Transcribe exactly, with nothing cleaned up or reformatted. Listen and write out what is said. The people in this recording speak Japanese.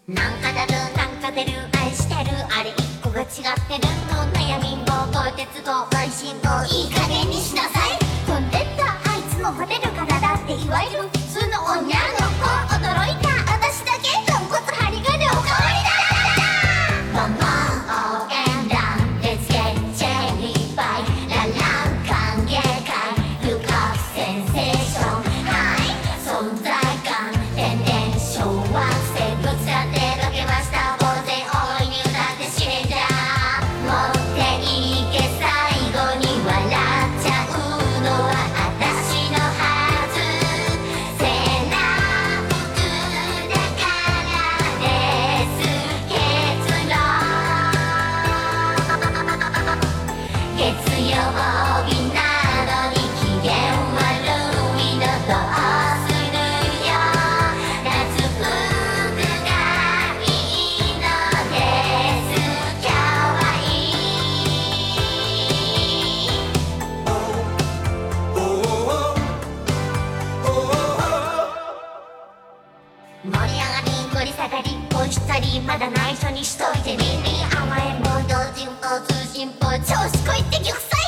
なんかだるなんか出る愛してるあれ一個が違ってるの悩みんぼう鉄道配信をいい加減にしなさい。飛んでったあいつのモテる体っていわゆる普通の女の子驚いた私だけ豚骨針金おかわりだ。ママ応援団 Let's get jelly by ララン歓迎会遊郭センセーションはい存在感天然昭和生物が手がけました当然大いに歌って死んじゃ持っていけ最後に笑っちゃうのは私のはずセーラー服だからです結論月曜日なのに機嫌悪いのどうするよ夏服がいいのですかわいい盛り上がり盛り下がり落ちたりまだ内緒にしといて耳甘えん坊同人坊通信坊調子こいってぎょくさ